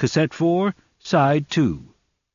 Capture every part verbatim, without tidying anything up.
Cassette four, Side two.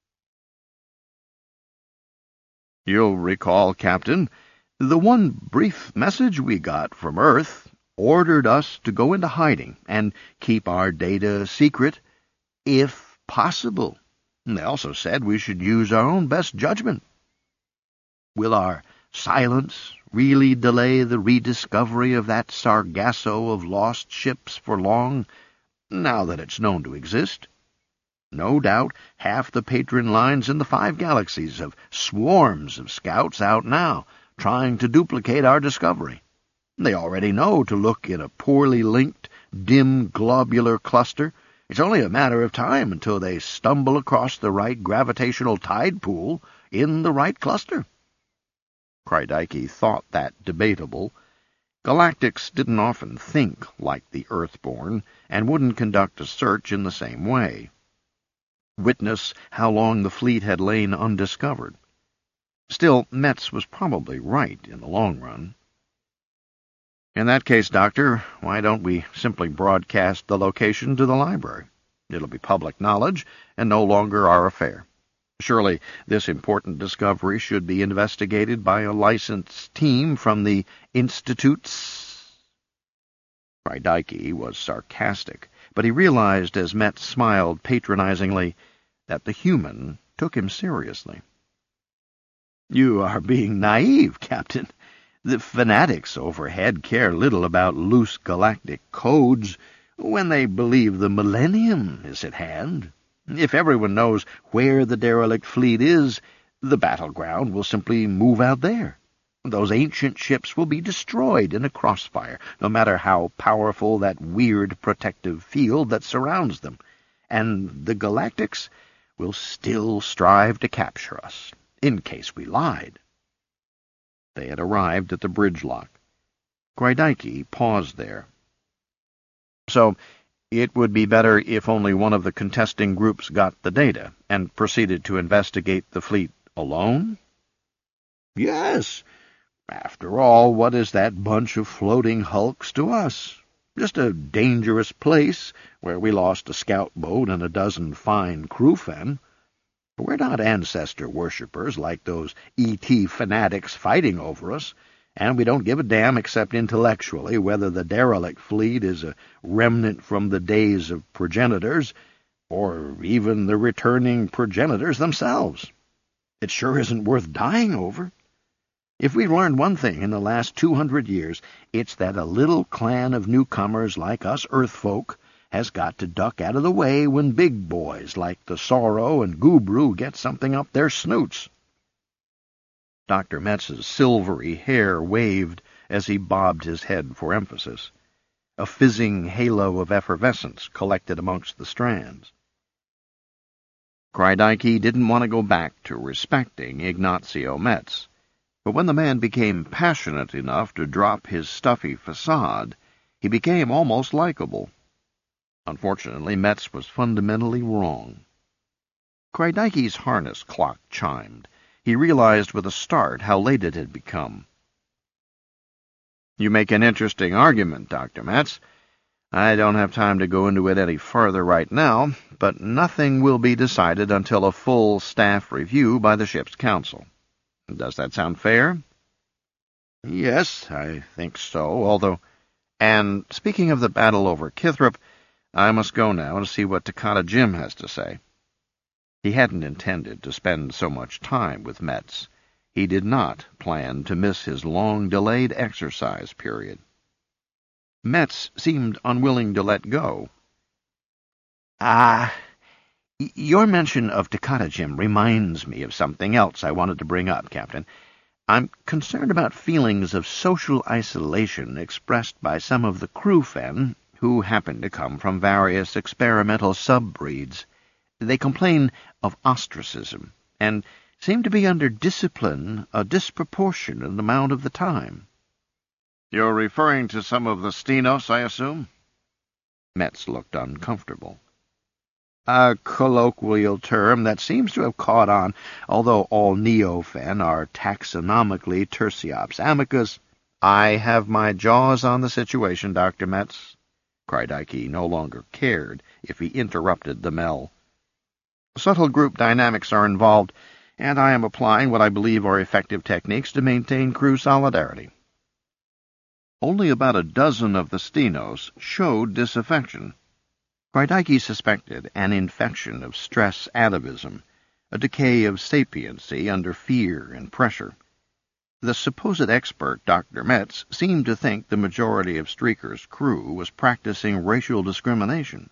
You'll recall, Captain, the one brief message we got from Earth ordered us to go into hiding and keep our data secret, if possible. They also said we should use our own best judgment. Will our silence really delay the rediscovery of that Sargasso of lost ships for long, now that it's known to exist? No doubt half the patron lines in the five galaxies have swarms of scouts out now, trying to duplicate our discovery. They already know to look in a poorly linked, dim globular cluster. It's only a matter of time until they stumble across the right gravitational tide pool in the right cluster. Chrydike thought that debatable. Galactics didn't often think like the Earthborn, and wouldn't conduct a search in the same way. Witness how long the fleet had lain undiscovered. Still, Metz was probably right in the long run. In that case, Doctor, why don't we simply broadcast the location to the library? It'll be public knowledge, and no longer our affair. Surely this important discovery should be investigated by a licensed team from the Institutes. Chrydike was sarcastic, but he realized as Metz smiled patronizingly that the human took him seriously. You are being naive, Captain. The fanatics overhead care little about loose galactic codes when they believe the millennium is at hand. If everyone knows where the derelict fleet is, the battleground will simply move out there. Those ancient ships will be destroyed in a crossfire, no matter how powerful that weird protective field that surrounds them, and the Galactics will still strive to capture us, in case we lied. They had arrived at the bridge lock. Chrydike paused there. So, it would be better if only one of the contesting groups got the data, and proceeded to investigate the fleet alone? Yes. After all, what is that bunch of floating hulks to us? Just a dangerous place where we lost a scout boat and a dozen fine crewfen. We're not ancestor worshippers like those E T fanatics fighting over us, and we don't give a damn except intellectually whether the derelict fleet is a remnant from the days of progenitors, or even the returning progenitors themselves. It sure isn't worth dying over. If we've learned one thing in the last two hundred years, it's that a little clan of newcomers like us Earthfolk has got to duck out of the way when big boys like the Sorrow and Gubru get something up their snoots. Doctor Metz's silvery hair waved as he bobbed his head for emphasis. A fizzing halo of effervescence collected amongst the strands. Chrydike didn't want to go back to respecting Ignacio Metz. But when the man became passionate enough to drop his stuffy facade, he became almost likable. Unfortunately, Metz was fundamentally wrong. Chrydike's harness clock chimed. He realized with a start how late it had become. You make an interesting argument, Doctor Metz. I don't have time to go into it any further right now, but nothing will be decided until a full staff review by the ship's council. Does that sound fair? Yes, I think so, although... And speaking of the battle over Kithrop, I must go now and see what Takata Jim has to say. He hadn't intended to spend so much time with Metz. He did not plan to miss his long-delayed exercise period. Metz seemed unwilling to let go. Ah... Your mention of Takata Jim reminds me of something else I wanted to bring up, Captain. I'm concerned about feelings of social isolation expressed by some of the crewfen who happen to come from various experimental sub-breeds. They complain of ostracism, and seem to be under discipline a disproportionate amount of the time. You're referring to some of the Stenos, I assume? Metz looked uncomfortable. A colloquial term that seems to have caught on, although all Neofen are taxonomically Tertiops amicus. I have my jaws on the situation, Doctor Metz. Kreideike no longer cared if he interrupted the Mel. Subtle group dynamics are involved, and I am applying what I believe are effective techniques to maintain crew solidarity. Only about a dozen of the Stenos showed disaffection. Kreideike suspected an infection of stress atavism, a decay of sapiency under fear and pressure. The supposed expert, Doctor Metz, seemed to think the majority of Streaker's crew was practicing racial discrimination.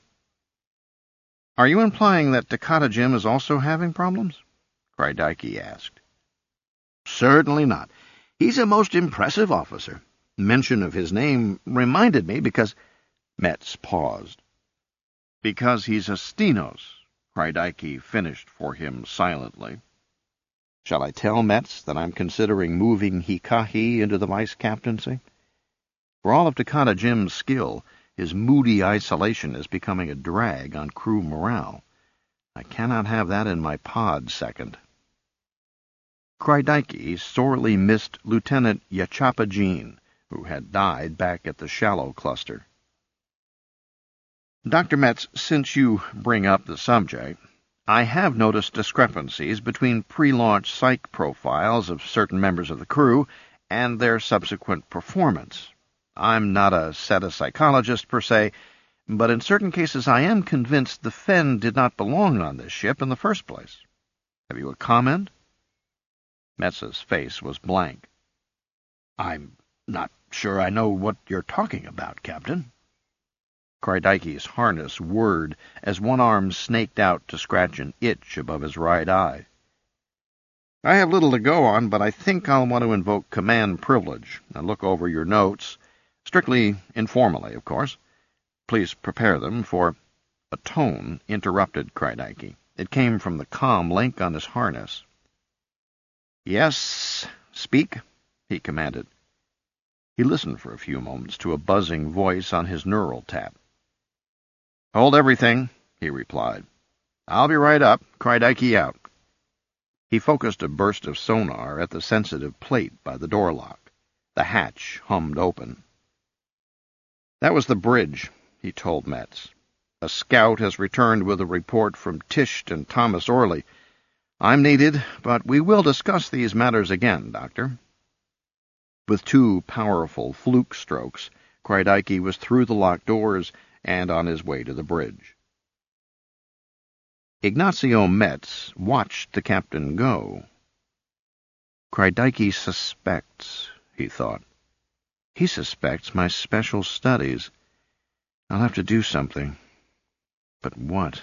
"Are you implying that Takata Jim is also having problems?" Kreideike asked. "Certainly not. He's a most impressive officer. Mention of his name reminded me because—" Metz paused. "Because he's a Stenos," Kreideike finished for him silently. "Shall I tell Metz that I'm considering moving Hikahi into the vice-captaincy? For all of Takata Jim's skill, his moody isolation is becoming a drag on crew morale. I cannot have that in my pod second." Kreideike sorely missed Lieutenant Yachapa Jean, who had died back at the Shallow Cluster. "Doctor Metz, since you bring up the subject, I have noticed discrepancies between pre-launch psych profiles of certain members of the crew and their subsequent performance. I'm not a psychologist per se, but in certain cases I am convinced the Fen did not belong on this ship in the first place. Have you a comment?" Metz's face was blank. "I'm not sure I know what you're talking about, Captain." Kreideike's harness whirred as one arm snaked out to scratch an itch above his right eye. "I have little to go on, but I think I'll want to invoke command privilege and look over your notes, strictly informally, of course. Please prepare them for—" A tone interrupted Kreideike. It came from the comm link on his harness. "Yes, speak," he commanded. He listened for a few moments to a buzzing voice on his neural tap. "Hold everything," he replied. "I'll be right up. Kreideike out." He focused a burst of sonar at the sensitive plate by the door lock. The hatch hummed open. "That was the bridge," he told Metz. "A scout has returned with a report from Tisht and Thomas Orley. I'm needed, but we will discuss these matters again, Doctor." With two powerful fluke strokes, Kreideike was through the locked doors and on his way to the bridge. Ignacio Metz watched the captain go. "Kreideike suspects," he thought. "He suspects my special studies. I'll have to do something. But what?"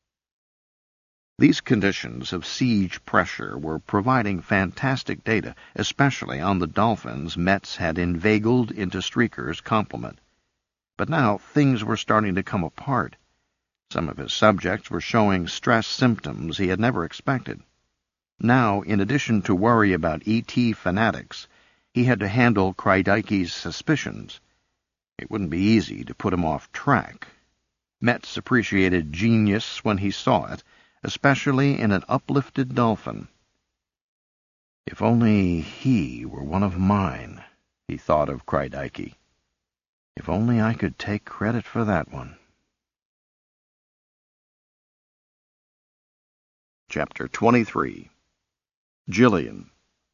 These conditions of siege pressure were providing fantastic data, especially on the dolphins Metz had inveigled into Streaker's complement. But now things were starting to come apart. Some of his subjects were showing stress symptoms he had never expected. Now, in addition to worry about E T fanatics, he had to handle Kreideike's suspicions. It wouldn't be easy to put him off track. Metz appreciated genius when he saw it, especially in an uplifted dolphin. If only he were one of mine, he thought of Kreideike. If only I could take credit for that one. Chapter twenty-three. Jillian.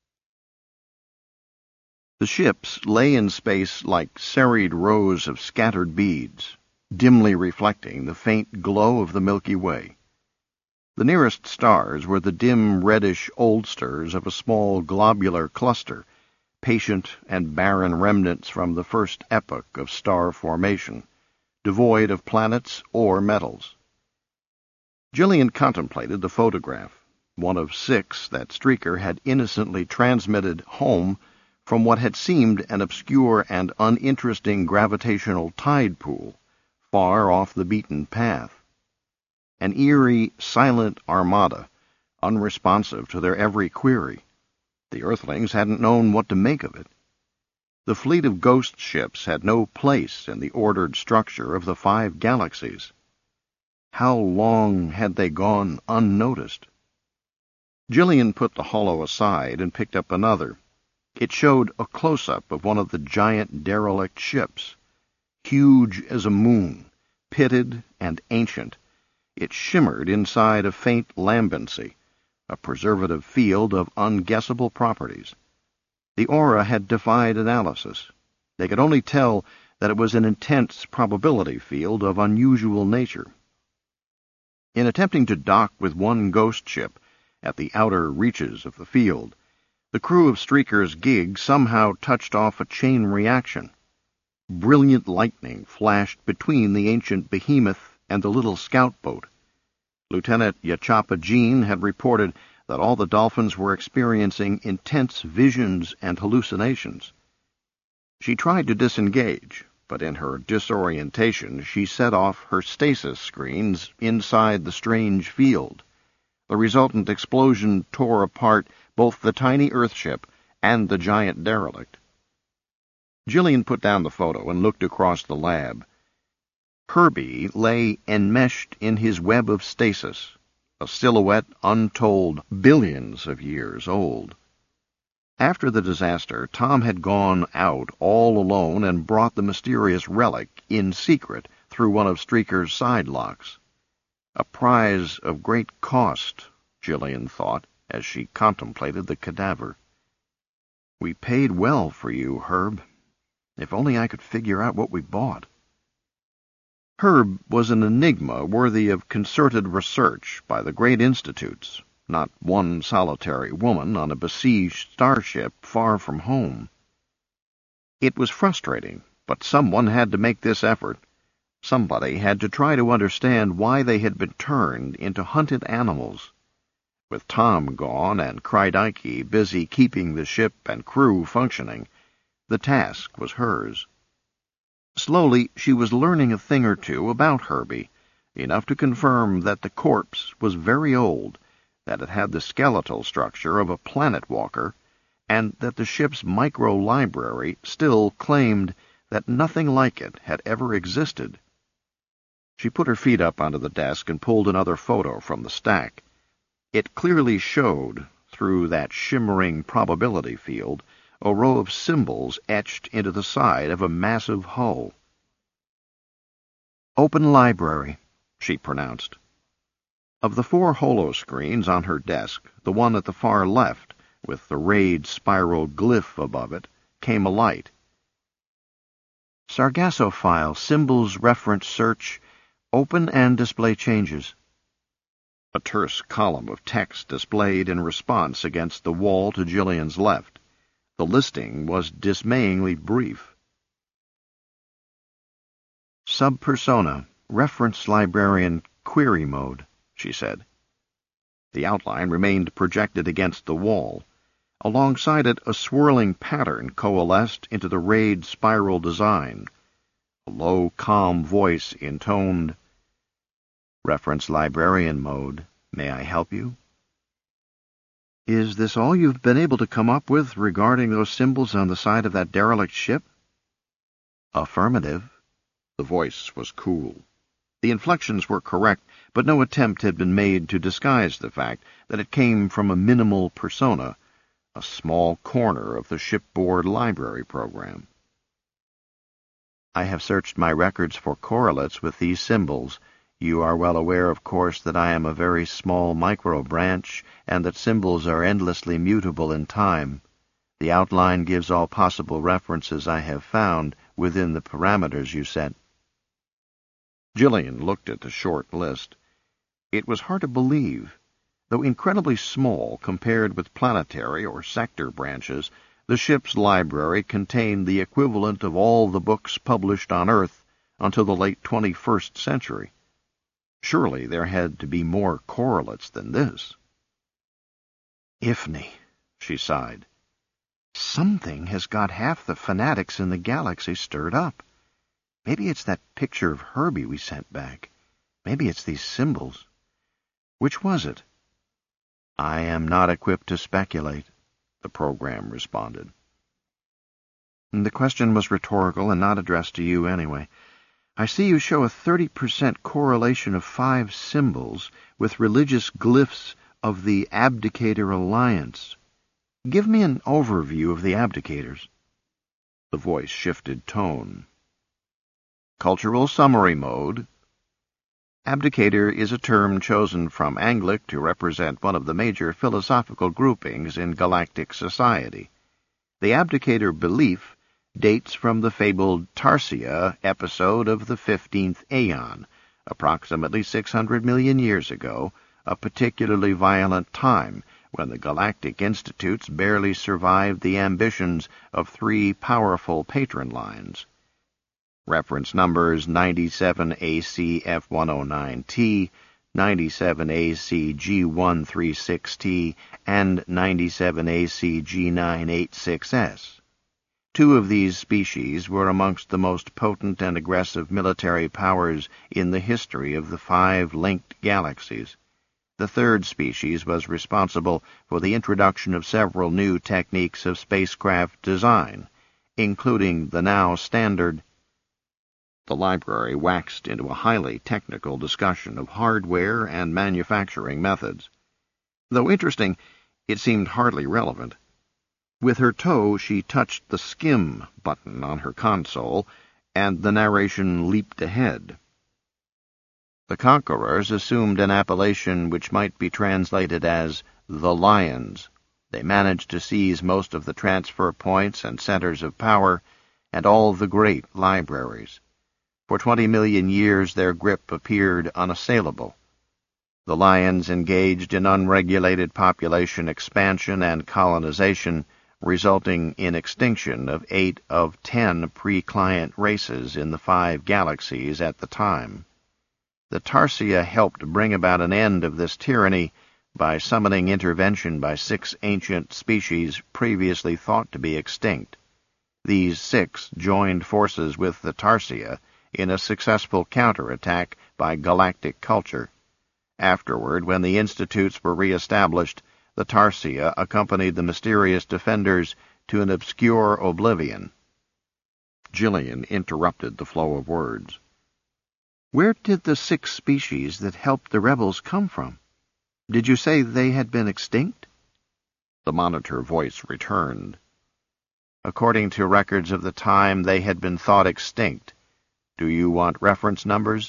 The ships lay in space like serried rows of scattered beads, dimly reflecting the faint glow of the Milky Way. The nearest stars were the dim reddish oldsters of a small globular cluster, patient and barren remnants from the first epoch of star formation, devoid of planets or metals. Jillian contemplated the photograph, one of six that Streaker had innocently transmitted home from what had seemed an obscure and uninteresting gravitational tide pool, far off the beaten path. An eerie, silent armada, unresponsive to their every query. The Earthlings hadn't known what to make of it. The fleet of ghost ships had no place in the ordered structure of the five galaxies. How long had they gone unnoticed? Jillian put the holo aside and picked up another. It showed a close-up of one of the giant derelict ships. huge as a moon, pitted and ancient. It shimmered inside a faint lambency, a preservative field of unguessable properties. The aura had defied analysis. They could only tell that it was an intense probability field of unusual nature. In attempting to dock with one ghost ship at the outer reaches of the field, the crew of Streaker's gig somehow touched off a chain reaction. Brilliant lightning flashed between the ancient behemoth and the little scout boat. Lieutenant Yachapa Jean had reported that all the dolphins were experiencing intense visions and hallucinations. She tried to disengage, but in her disorientation she set off her stasis screens inside the strange field. The resultant explosion tore apart both the tiny Earthship and the giant derelict. Jillian put down the photo and looked across the lab. Herbie lay enmeshed in his web of stasis, a silhouette untold billions of years old. After the disaster, Tom had gone out all alone and brought the mysterious relic in secret through one of Streaker's side locks. A prize of great cost, Jillian thought, as she contemplated the cadaver. We paid well for you, Herb. If only I could figure out what we bought. Herb was an enigma worthy of concerted research by the great institutes, not one solitary woman on a besieged starship far from home. It was frustrating, but someone had to make this effort. Somebody had to try to understand why they had been turned into hunted animals. With Tom gone and Krydeiki busy keeping the ship and crew functioning, the task was hers. Slowly, she was learning a thing or two about Herbie, enough to confirm that the corpse was very old, that it had the skeletal structure of a planet walker, and that the ship's micro-library still claimed that nothing like it had ever existed. She put her feet up onto the desk and pulled another photo from the stack. It clearly showed, through that shimmering probability field, a row of symbols etched into the side of a massive hull. "Open library," she pronounced. Of the four holoscreens on her desk, the one at the far left, with the rayed spiral glyph above it, came a light. "Sargasso file, symbols reference search, open and display changes." A terse column of text displayed in response against the wall to Jillian's left. The listing was dismayingly brief. "Sub-persona, reference librarian, query mode," she said. The outline remained projected against the wall. Alongside it, a swirling pattern coalesced into the rayed spiral design. A low, calm voice intoned, "Reference librarian mode. May I help you?" "Is this all you've been able to come up with regarding those symbols on the side of that derelict ship?" "Affirmative." The voice was cool. The inflections were correct, but no attempt had been made to disguise the fact that it came from a minimal persona, a small corner of the shipboard library program. "I have searched my records for correlates with these symbols. You are well aware, of course, that I am a very small micro-branch, and that symbols are endlessly mutable in time. The outline gives all possible references I have found within the parameters you set." Jillian looked at the short list. It was hard to believe. Though incredibly small compared with planetary or sector branches, the ship's library contained the equivalent of all the books published on Earth until the late twenty-first century. Surely there had to be more correlates than this. "Ifni," she sighed. "Something has got half the fanatics in the galaxy stirred up. Maybe it's that picture of Herbie we sent back. Maybe it's these symbols. Which was it?" "I am not equipped to speculate," the program responded. "The question was rhetorical and not addressed to you anyway. I see you show a thirty percent correlation of five symbols with religious glyphs of the Abdicator Alliance. Give me an overview of the Abdicators." The voice shifted tone. Cultural Summary Mode. Abdicator is a term chosen from Anglic to represent one of the major philosophical groupings in galactic society. The abdicator belief dates from the fabled Tarsia episode of the fifteenth Aeon, approximately six hundred million years ago, a particularly violent time when the Galactic Institutes barely survived the ambitions of three powerful patron lines. Reference numbers ninety-seven A C F one oh nine T, ninety-seven A C G one thirty-six T, and ninety-seven A C G nine eighty-six S. Two of these species were amongst the most potent and aggressive military powers in the history of the five linked galaxies. The third species was responsible for the introduction of several new techniques of spacecraft design, including the now standard. The library waxed into a highly technical discussion of hardware and manufacturing methods. Though interesting, it seemed hardly relevant. With her toe, she touched the skim button on her console, and the narration leaped ahead. The conquerors assumed an appellation which might be translated as the Lions. They managed to seize most of the transfer points and centers of power, and all the great libraries. For twenty million years their grip appeared unassailable. The Lions engaged in unregulated population expansion and colonization, resulting in extinction of eight of ten pre-client races in the five galaxies at the time. The Tarsia helped bring about an end of this tyranny by summoning intervention by six ancient species previously thought to be extinct. These six joined forces with the Tarsia in a successful counterattack by galactic culture. Afterward, when the institutes were re-established, the Tarsia accompanied the mysterious defenders to an obscure oblivion. Jillian interrupted the flow of words. Where did the six species that helped the rebels come from? Did you say they had been extinct? The monitor voice returned. According to records of the time, they had been thought extinct. Do you want reference numbers?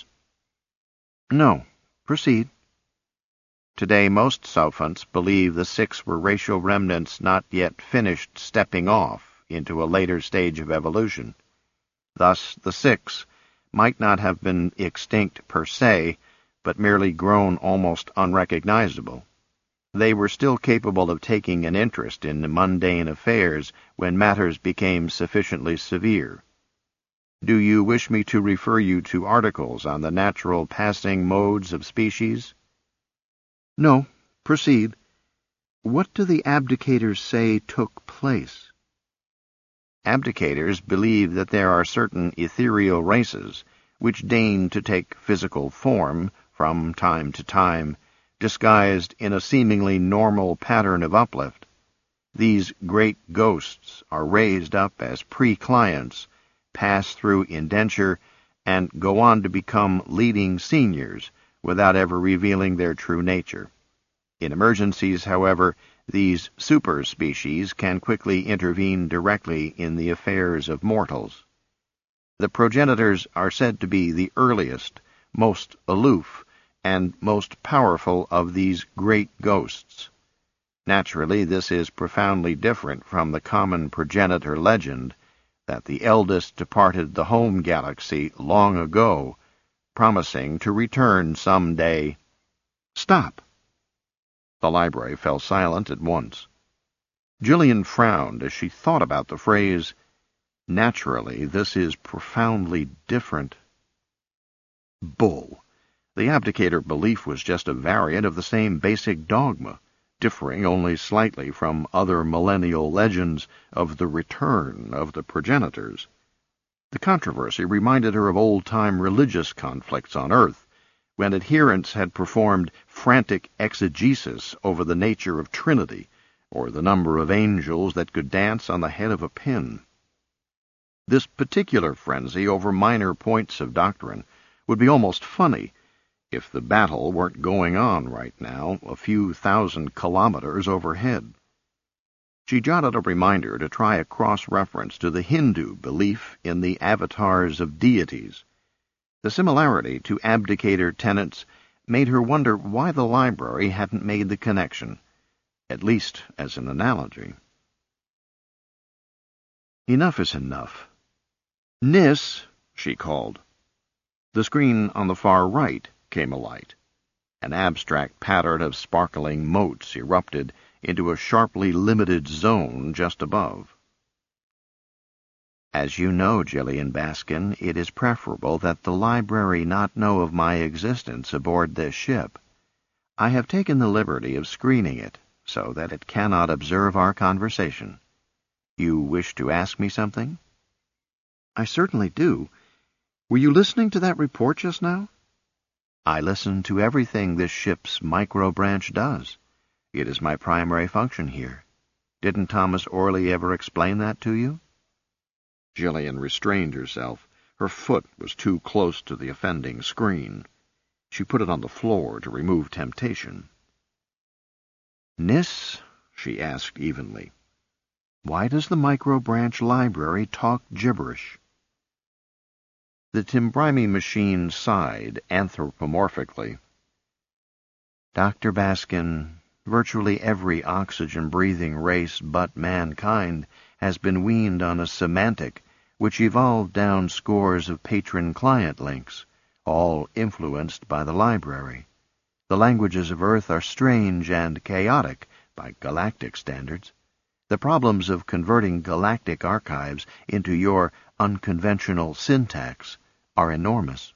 No. Proceed. Today, most Sophonts believe the six were racial remnants not yet finished stepping off into a later stage of evolution. Thus, the six might not have been extinct per se, but merely grown almost unrecognizable. They were still capable of taking an interest in mundane affairs when matters became sufficiently severe. Do you wish me to refer you to articles on the natural passing modes of species? No. Proceed. What do the abdicators say took place? Abdicators believe that there are certain ethereal races which deign to take physical form from time to time, disguised in a seemingly normal pattern of uplift. These great ghosts are raised up as pre-clients, pass through indenture, and go on to become leading seniors without ever revealing their true nature. In emergencies, however, these super-species can quickly intervene directly in the affairs of mortals. The progenitors are said to be the earliest, most aloof, and most powerful of these great ghosts. Naturally, this is profoundly different from the common progenitor legend that the eldest departed the home galaxy long ago, promising to return some day. Stop! The library fell silent at once. Jillian frowned as she thought about the phrase, naturally, this is profoundly different. Bull! The abdicator belief was just a variant of the same basic dogma, differing only slightly from other millennial legends of the return of the progenitors. The controversy reminded her of old-time religious conflicts on Earth, when adherents had performed frantic exegesis over the nature of Trinity, or the number of angels that could dance on the head of a pin. This particular frenzy over minor points of doctrine would be almost funny if the battle weren't going on right now, a few thousand kilometers overhead. She jotted a reminder to try a cross-reference to the Hindu belief in the avatars of deities. The similarity to abdicator tenants made her wonder why the library hadn't made the connection, at least as an analogy. Enough is enough. Nis, she called. The screen on the far right came alight. An abstract pattern of sparkling motes erupted into a sharply limited zone just above. As you know, Gillian Baskin, it is preferable that the library not know of my existence aboard this ship. I have taken the liberty of screening it so that it cannot observe our conversation. You wish to ask me something? I certainly do. Were you listening to that report just now? I listen to everything this ship's micro-branch does. It is my primary function here. Didn't Thomas Orley ever explain that to you? Gillian restrained herself. Her foot was too close to the offending screen. She put it on the floor to remove temptation. Nis, she asked evenly, why does the micro-branch library talk gibberish? The Timbrimi machine sighed anthropomorphically. Doctor Baskin, virtually every oxygen-breathing race but mankind has been weaned on a semantic which evolved down scores of patron-client links, all influenced by the library. The languages of Earth are strange and chaotic by galactic standards. The problems of converting galactic archives into your unconventional syntax are enormous.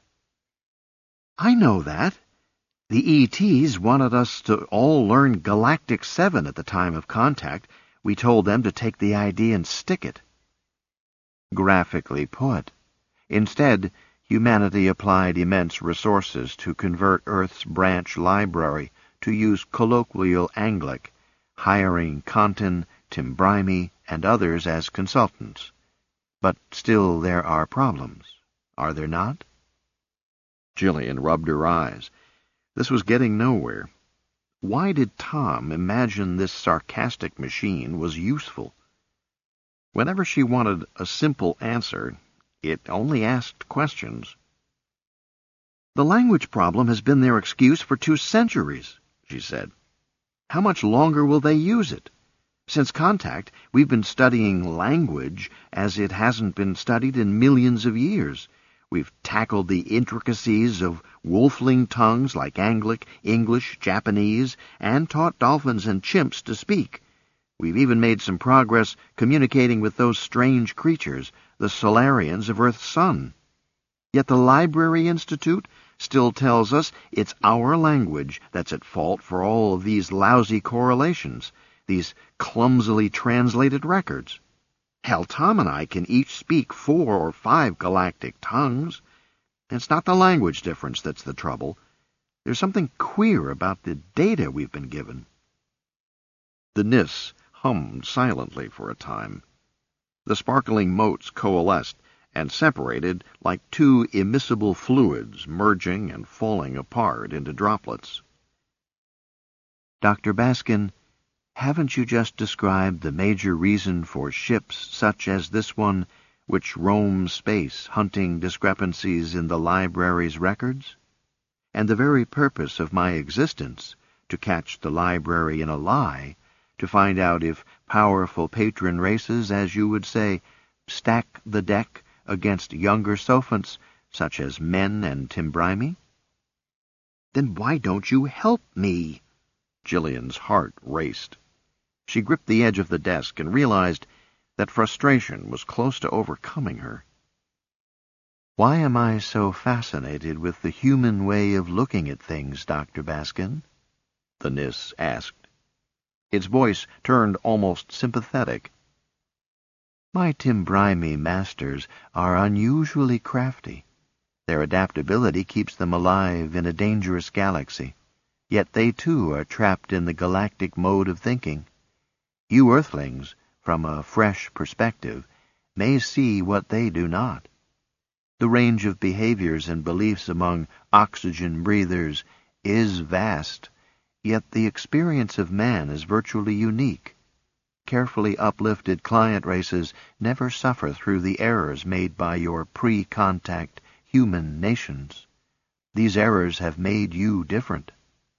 I know that. The E Ts wanted us to all learn Galactic seven at the time of contact. We told them to take the I D and stick it. Graphically put. Instead, humanity applied immense resources to convert Earth's branch library to use colloquial Anglic, hiring Contin, Timbrimi, and others as consultants. But still there are problems, are there not? Gillian rubbed her eyes. This was getting nowhere. Why did Tom imagine this sarcastic machine was useful? Whenever she wanted a simple answer, it only asked questions. The language problem has been their excuse for two centuries, she said. How much longer will they use it? Since contact, we've been studying language as it hasn't been studied in millions of years. We've tackled the intricacies of wolfling tongues like Anglic, English, Japanese, and taught dolphins and chimps to speak. We've even made some progress communicating with those strange creatures, the Solarians of Earth's sun. Yet the Library Institute still tells us it's our language that's at fault for all of these lousy correlations, these clumsily translated records. Hell, Tom and I can each speak four or five galactic tongues. It's not the language difference that's the trouble. There's something queer about the data we've been given. The Nis hummed silently for a time. The sparkling motes coalesced and separated like two immiscible fluids merging and falling apart into droplets. Doctor Baskin, haven't you just described the major reason for ships such as this one, which roam space hunting discrepancies in the library's records? And the very purpose of my existence, to catch the library in a lie, to find out if powerful patron races, as you would say, stack the deck against younger sophants, such as Men and Timbrimi? Then why don't you help me? Gillian's heart raced. She gripped the edge of the desk and realized that frustration was close to overcoming her. Why am I so fascinated with the human way of looking at things, Doctor Baskin? The Nis asked. Its voice turned almost sympathetic. My Timbrimi masters are unusually crafty. Their adaptability keeps them alive in a dangerous galaxy. Yet they, too, are trapped in the galactic mode of thinking. You Earthlings, from a fresh perspective, may see what they do not. The range of behaviors and beliefs among oxygen breathers is vast, yet the experience of man is virtually unique. Carefully uplifted client races never suffer through the errors made by your pre-contact human nations. These errors have made you different."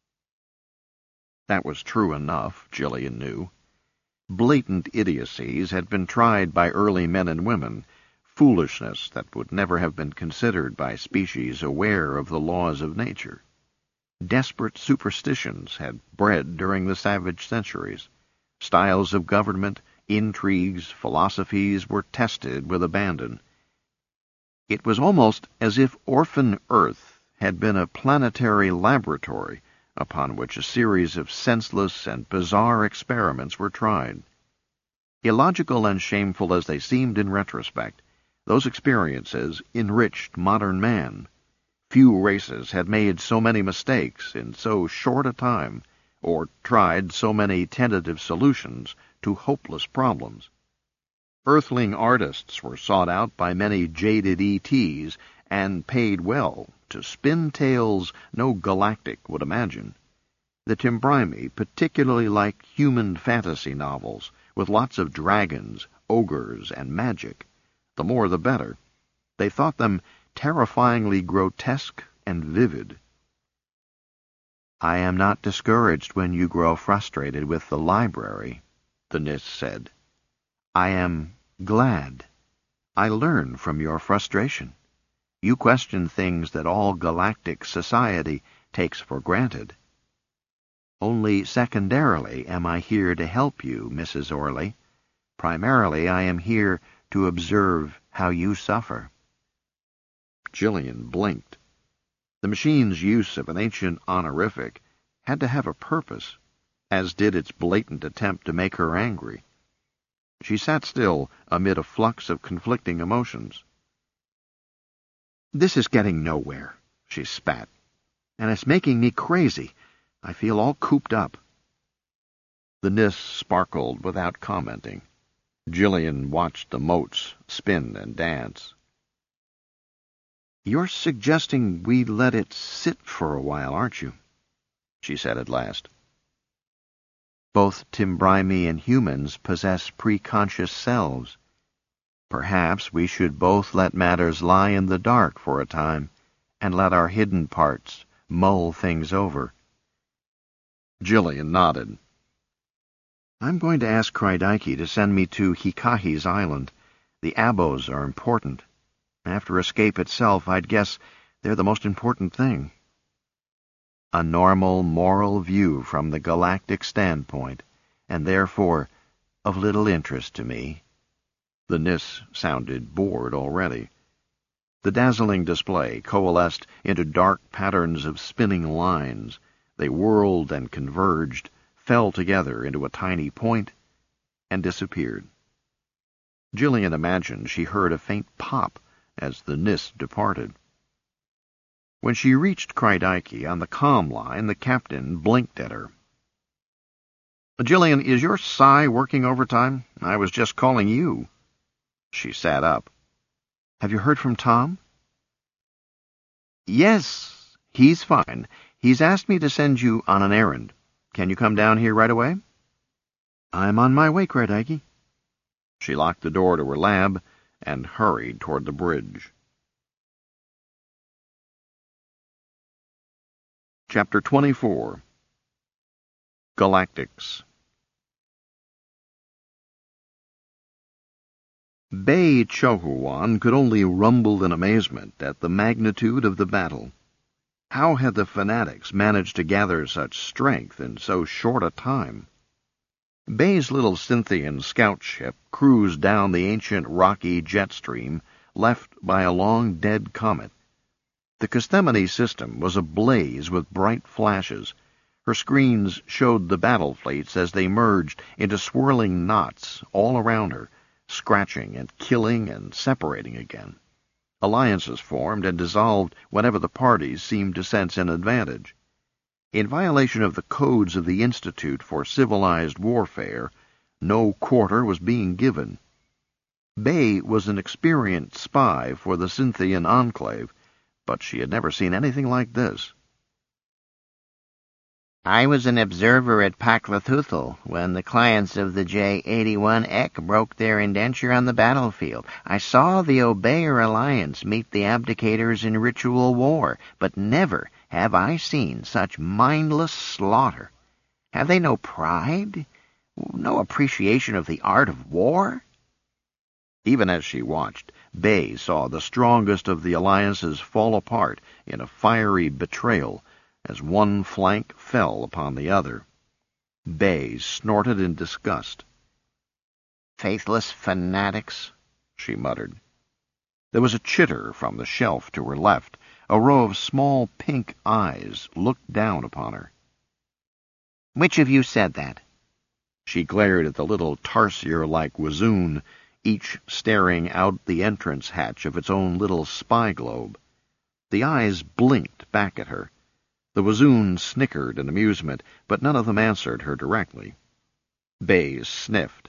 That was true enough, Jillian knew. Blatant idiocies had been tried by early men and women, foolishness that would never have been considered by species aware of the laws of nature. Desperate superstitions had bred during the savage centuries. Styles of government, intrigues, philosophies were tested with abandon. It was almost as if orphan Earth had been a planetary laboratory upon which a series of senseless and bizarre experiments were tried. Illogical and shameful as they seemed in retrospect, those experiences enriched modern man. Few races had made so many mistakes in so short a time, or tried so many tentative solutions to hopeless problems. Earthling artists were sought out by many jaded E Ts and paid well to spin tales no galactic would imagine. The Timbrimi particularly liked human fantasy novels, with lots of dragons, ogres, and magic. The more the better. They thought them terrifyingly grotesque and vivid. "I am not discouraged when you grow frustrated with the library," the Nis said. "I am glad. I learn from your frustration. You question things that all galactic society takes for granted. Only secondarily am I here to help you, Missus Orley. Primarily I am here to observe how you suffer." Jillian blinked. The machine's use of an ancient honorific had to have a purpose, as did its blatant attempt to make her angry. She sat still amid a flux of conflicting emotions. "This is getting nowhere," she spat, "and it's making me crazy. I feel all cooped up." The Nis sparkled without commenting. Jillian watched the motes spin and dance. "You're suggesting we let it sit for a while, aren't you?" she said at last. "Both Timbrimi and humans possess preconscious selves. Perhaps we should both let matters lie in the dark for a time, and let our hidden parts mull things over." Jillian nodded. "I'm going to ask Krydeiki to send me to Hikahi's island. The Abos are important. After escape itself, I'd guess they're the most important thing." "A normal moral view from the galactic standpoint, and therefore of little interest to me." The Nis sounded bored already. The dazzling display coalesced into dark patterns of spinning lines. They whirled and converged, fell together into a tiny point, and disappeared. Jillian imagined she heard a faint pop as the Nis departed. When she reached Krydeiki on the comm line, the captain blinked at her. "Jillian, is your psi working overtime? I was just calling you." She sat up. "Have you heard from Tom?" "Yes, he's fine. He's asked me to send you on an errand. Can you come down here right away?" "I'm on my way, Krydeiki." She locked the door to her lab and hurried toward the bridge. Chapter twenty-four. Galactics. Bay Chohuan could only rumble in amazement at the magnitude of the battle. How had the fanatics managed to gather such strength in so short a time? Bay's little Cynthian scout ship cruised down the ancient rocky jet stream left by a long dead comet. The Costemone system was ablaze with bright flashes. Her screens showed the battle fleets as they merged into swirling knots all around her, scratching and killing and separating again. Alliances formed and dissolved whenever the parties seemed to sense an advantage. In violation of the codes of the Institute for Civilized Warfare, no quarter was being given. Bay was an experienced spy for the Cynthian Enclave, but she had never seen anything like this. I was an observer at Paklathuthal when the clients of the J eighty-one Ek broke their indenture on the battlefield. I saw the Obeyer Alliance meet the Abdicators in ritual war, but never have I seen such mindless slaughter. Have they no pride? No appreciation of the art of war? Even as she watched, Bay saw the strongest of the alliances fall apart in a fiery betrayal as one flank fell upon the other. Bay snorted in disgust. "Faithless fanatics," she muttered. There was a chitter from the shelf to her left. A row of small pink eyes looked down upon her. "Which of you said that?" She glared at the little tarsier-like Wazoon, each staring out the entrance hatch of its own little spy globe. The eyes blinked back at her. The Wazoon snickered in amusement, but none of them answered her directly. Bay sniffed.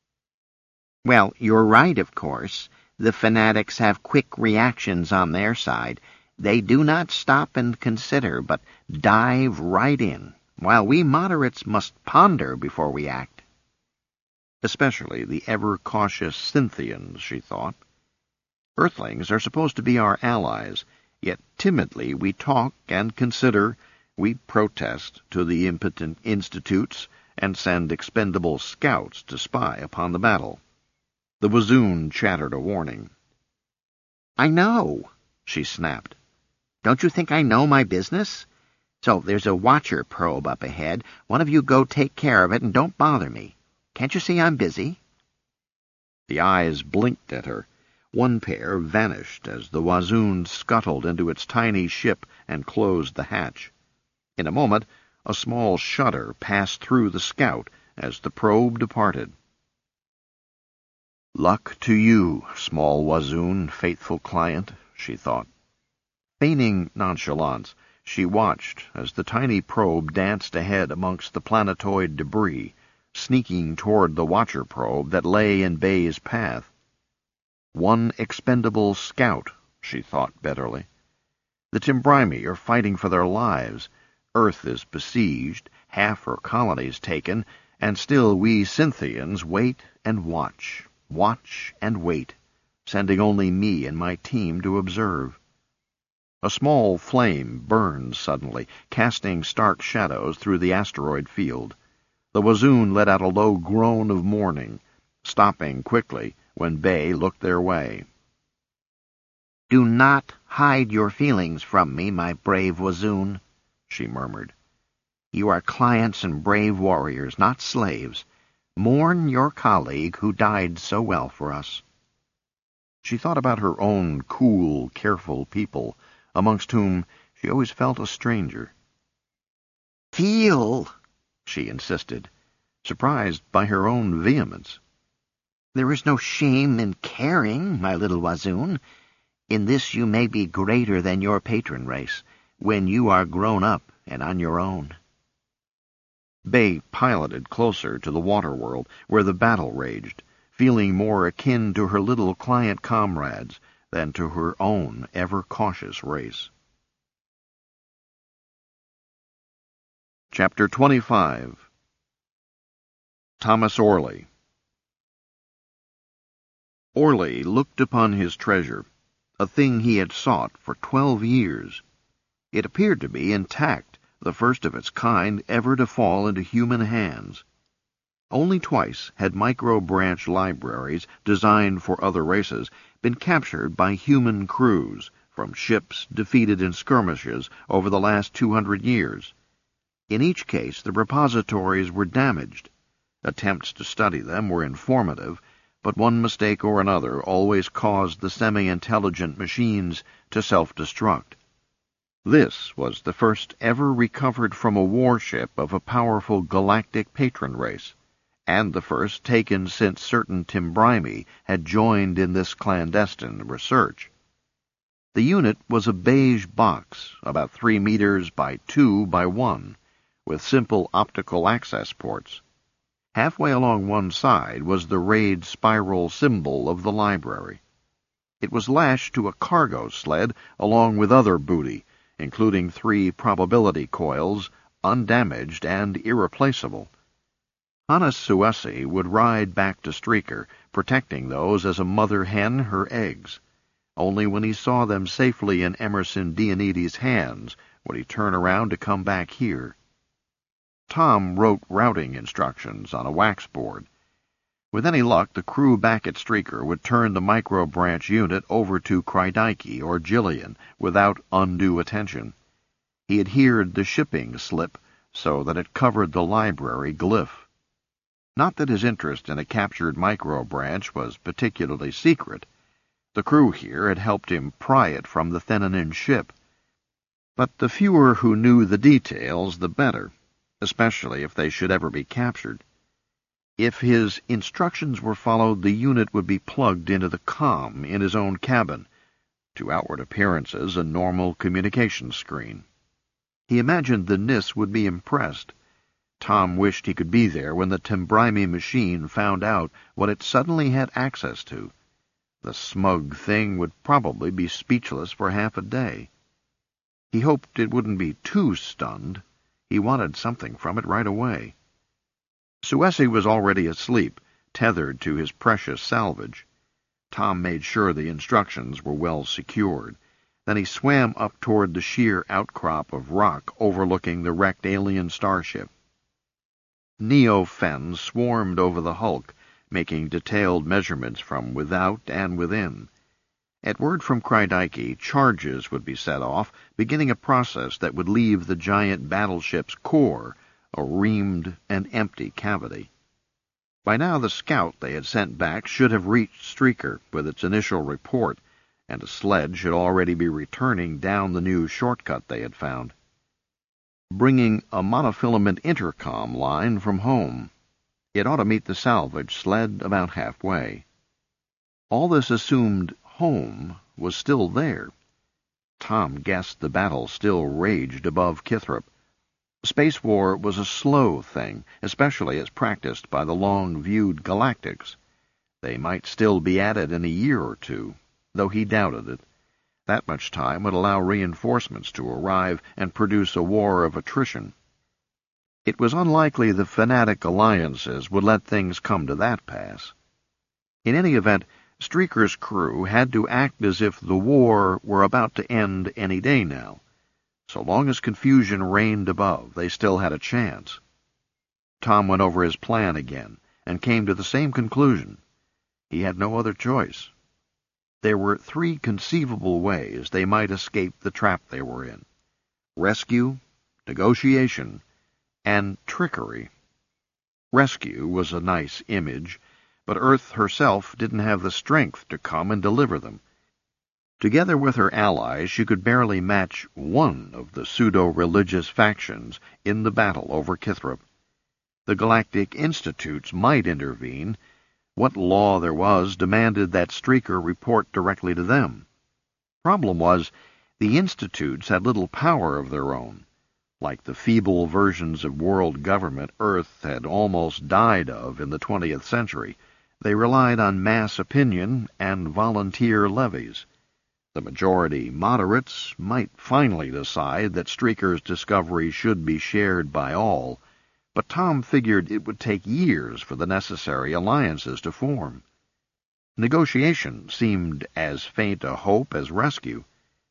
"Well, you're right, of course. The fanatics have quick reactions on their side. They do not stop and consider, but dive right in, while we moderates must ponder before we act." Especially the ever-cautious Cynthians, she thought. Earthlings are supposed to be our allies, yet timidly we talk and consider, we protest to the impotent institutes, and send expendable scouts to spy upon the battle. The Wazoon chattered a warning. "I know," she snapped. "Don't you think I know my business? So there's a watcher probe up ahead. One of you go take care of it and don't bother me. Can't you see I'm busy?" The eyes blinked at her. One pair vanished as the Wazoon scuttled into its tiny ship and closed the hatch. In a moment, a small shudder passed through the scout as the probe departed. "Luck to you, small Wazoon, faithful client," she thought. Feigning nonchalance, she watched as the tiny probe danced ahead amongst the planetoid debris, sneaking toward the watcher probe that lay in Bay's path. One expendable scout, she thought bitterly. The Timbrimi are fighting for their lives. Earth is besieged, half her colonies taken, and still we Cynthians wait and watch, watch and wait, sending only me and my team to observe. A small flame burned suddenly, casting stark shadows through the asteroid field. The Wazoon let out a low groan of mourning, stopping quickly when Bay looked their way. "Do not hide your feelings from me, my brave Wazoon," she murmured. "You are clients and brave warriors, not slaves. Mourn your colleague who died so well for us." She thought about her own cool, careful people, amongst whom she always felt a stranger. "Feel," she insisted, surprised by her own vehemence. "There is no shame in caring, my little Wazoon. In this you may be greater than your patron race, when you are grown up and on your own." Bay piloted closer to the water world, where the battle raged, feeling more akin to her little client comrades than to her own ever-cautious race. Chapter twenty-five. Thomas Orley. Orley looked upon his treasure, a thing he had sought for twelve years. It appeared to be intact, the first of its kind ever to fall into human hands. Only twice had micro-branch libraries, designed for other races, been captured by human crews from ships defeated in skirmishes over the last two hundred years. In each case, the repositories were damaged. Attempts to study them were informative, but one mistake or another always caused the semi-intelligent machines to self-destruct. This was the first ever recovered from a warship of a powerful galactic patron race, and the first taken since certain Timbrimi had joined in this clandestine research. The unit was a beige box, about three meters by two by one, with simple optical access ports. Halfway along one side was the rayed spiral symbol of the library. It was lashed to a cargo sled along with other booty, including three probability coils, undamaged and irreplaceable. Hannes Suesi would ride back to Streaker, protecting those as a mother hen her eggs. Only when he saw them safely in Emerson Dionides' hands would he turn around to come back here. Tom wrote routing instructions on a wax board. With any luck, the crew back at Streaker would turn the micro-branch unit over to Krydeiki or Jillian without undue attention. He adhered the shipping slip so that it covered the library glyph. Not that his interest in a captured micro-branch was particularly secret. The crew here had helped him pry it from the Thenanin ship. But the fewer who knew the details, the better, especially if they should ever be captured. If his instructions were followed, the unit would be plugged into the comm in his own cabin, to outward appearances a normal communications screen. He imagined the N I S would be impressed. Tom wished he could be there when the Tembrimi machine found out what it suddenly had access to. The smug thing would probably be speechless for half a day. He hoped it wouldn't be too stunned. He wanted something from it right away. Suesi was already asleep, tethered to his precious salvage. Tom made sure the instructions were well secured. Then he swam up toward the sheer outcrop of rock overlooking the wrecked alien starship. Neo-Fen swarmed over the hulk, making detailed measurements from without and within. At word from Krydeiki, charges would be set off, beginning a process that would leave the giant battleship's core a reamed and empty cavity. By now the scout they had sent back should have reached Streaker with its initial report, and a sled should already be returning down the new shortcut they had found, bringing a monofilament intercom line from home. It ought to meet the salvage sled about halfway. All this assumed home was still there. Tom guessed the battle still raged above Kithrop. Space war was a slow thing, especially as practiced by the long-viewed galactics. They might still be at it in a year or two, though he doubted it. That much time would allow reinforcements to arrive and produce a war of attrition. It was unlikely the fanatic alliances would let things come to that pass. In any event, Streaker's crew had to act as if the war were about to end any day now. So long as confusion reigned above, they still had a chance. Tom went over his plan again, and came to the same conclusion. He had no other choice. There were three conceivable ways they might escape the trap they were in: rescue, negotiation, and trickery. Rescue was a nice image, but Earth herself didn't have the strength to come and deliver them. Together with her allies, she could barely match one of the pseudo-religious factions in the battle over Kithrop. The Galactic Institutes might intervene. What law there was demanded that Streaker report directly to them. Problem was, the Institutes had little power of their own. Like the feeble versions of world government Earth had almost died of in the twentieth century, they relied on mass opinion and volunteer levies. The majority moderates might finally decide that Streaker's discovery should be shared by all, but Tom figured it would take years for the necessary alliances to form. Negotiation seemed as faint a hope as rescue.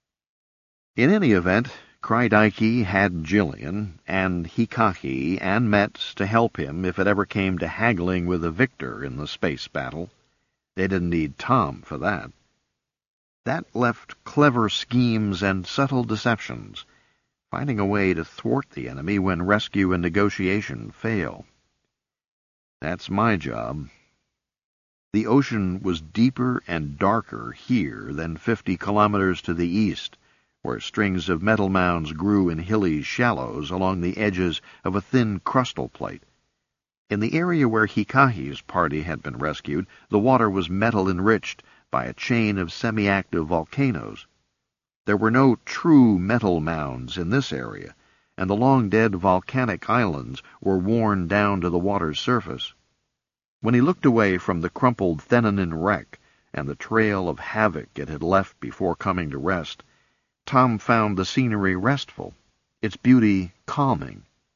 In any event, Krydeiki had Jillian and Hikahi and Metz to help him if it ever came to haggling with a victor in the space battle. They didn't need Tom for that. That left clever schemes and subtle deceptions, finding a way to thwart the enemy when rescue and negotiation fail. That's my job. The ocean was deeper and darker here than fifty kilometers to the east, where strings of metal mounds grew in hilly shallows along the edges of a thin crustal plate. In the area where Hikahi's party had been rescued, the water was metal-enriched by a chain of semi-active volcanoes. There were no true metal mounds in this area, and the long-dead volcanic islands were worn down to the water's surface. When he looked away from the crumpled Thenanin wreck and the trail of havoc it had left before coming to rest, Tom found the scenery restful, its beauty calming.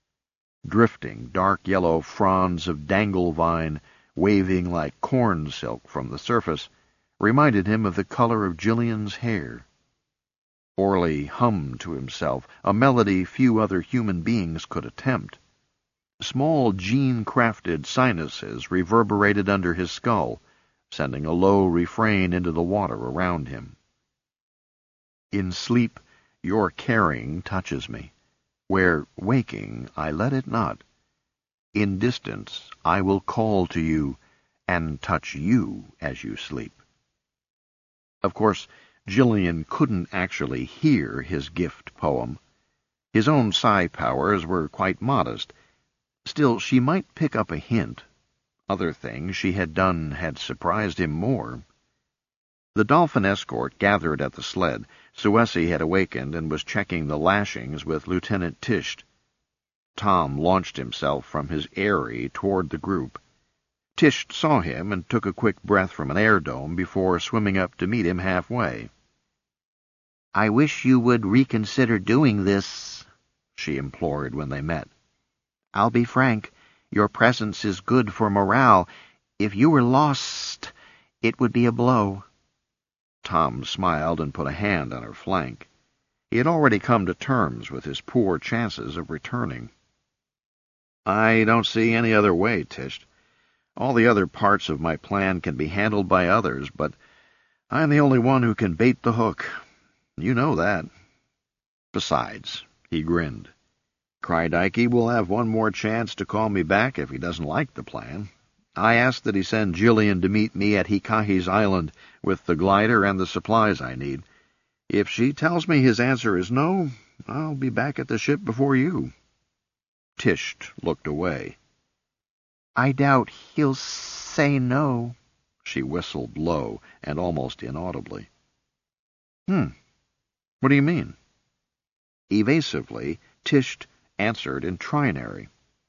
drifting dark yellow fronds of dangle-vine waving like corn silk from the surface, reminded him of the color of Jillian's hair. Orley hummed to himself, a melody few other human beings could attempt. Small gene-crafted sinuses reverberated under his skull, sending a low refrain into the water around him. In sleep, your caring touches me, where, waking, I let it not. In distance, I will call to you and touch you as you sleep. Of course, Jillian couldn't actually hear his gift poem. His own psi powers were quite modest. Still, she might pick up a hint. Other things she had done had surprised him more. The Dolphin escort gathered at the sled. Suesi had awakened and was checking the lashings with Lieutenant Tisht. Tom launched himself from his eyrie toward the group. Tisht saw him and took a quick breath from an air dome before swimming up to meet him halfway. "I wish you would reconsider doing this," she implored when they met. "I'll be frank, your presence is good for morale. If you were lost, it would be a blow." Tom smiled and put a hand on her flank. He had already come to terms with his poor chances of returning. "I don't see any other way, Tisht. All the other parts of my plan can be handled by others, but I'm the only one who can bait the hook. You know that. Besides," he grinned, "Crydyke will have one more chance to call me back if he doesn't like the plan. I asked that he send Jillian to meet me at Hikahi's Island with the glider and the supplies I need. If she tells me his answer is no, I'll be back at the ship before you." Tisht looked away. "I doubt he'll say no," she whistled low and almost inaudibly. Hmm. What do you mean?" Evasively, Tisht answered in trinary.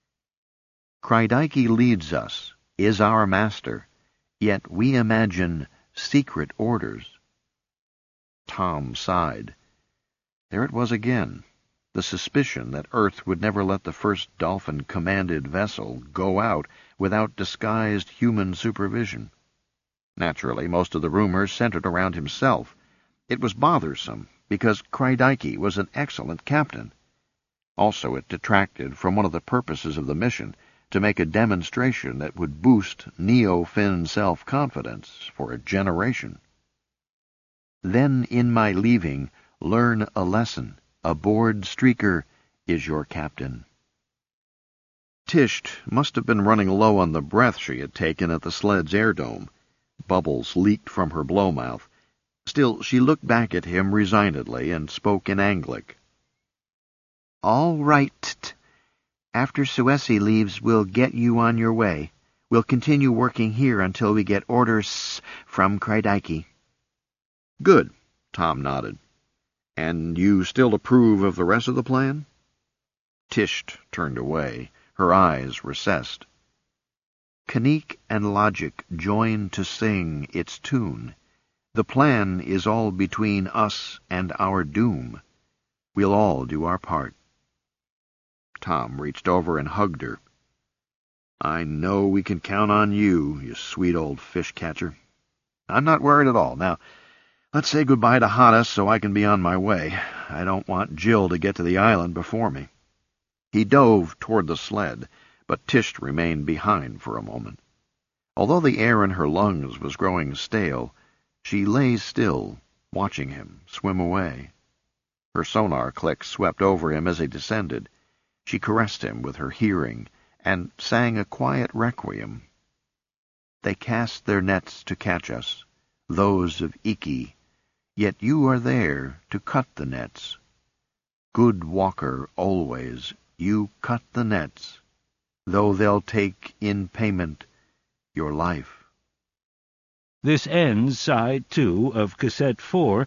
"Crydyke leads us, is our master, yet we imagine secret orders." Tom sighed. There it was again, the suspicion that Earth would never let the first Dolphin-commanded vessel go out without disguised human supervision. Naturally, most of the rumors centered around himself. It was bothersome, because Crydyke was an excellent captain. Also, it detracted from one of the purposes of the mission, to make a demonstration that would boost Neo-Fin self-confidence for a generation. "Then, in my leaving, learn a lesson. Aboard Streaker is your captain." Tisht must have been running low on the breath she had taken at the sled's air dome. Bubbles leaked from her blowmouth. Still, she looked back at him resignedly and spoke in Anglic. "All right. After Suesi leaves, we'll get you on your way. We'll continue working here until we get orders from Crydyke." "Good," Tom nodded. "And you still approve of the rest of the plan?" Tisht turned away, her eyes recessed. "Kanique and Logic join to sing its tune. The plan is all between us and our doom. We'll all do our part." Tom reached over and hugged her. "I know we can count on you, you sweet old fish-catcher. I'm not worried at all. Now, let's say goodbye to Hana so I can be on my way. I don't want Jill to get to the island before me." He dove toward the sled, but Tisht remained behind for a moment. Although the air in her lungs was growing stale, she lay still, watching him swim away. Her sonar click swept over him as he descended. She caressed him with her hearing and sang a quiet requiem. "They cast their nets to catch us, those of Iki, yet you are there to cut the nets. Good walker always, you cut the nets, though they'll take in payment your life." This ends side two of cassette four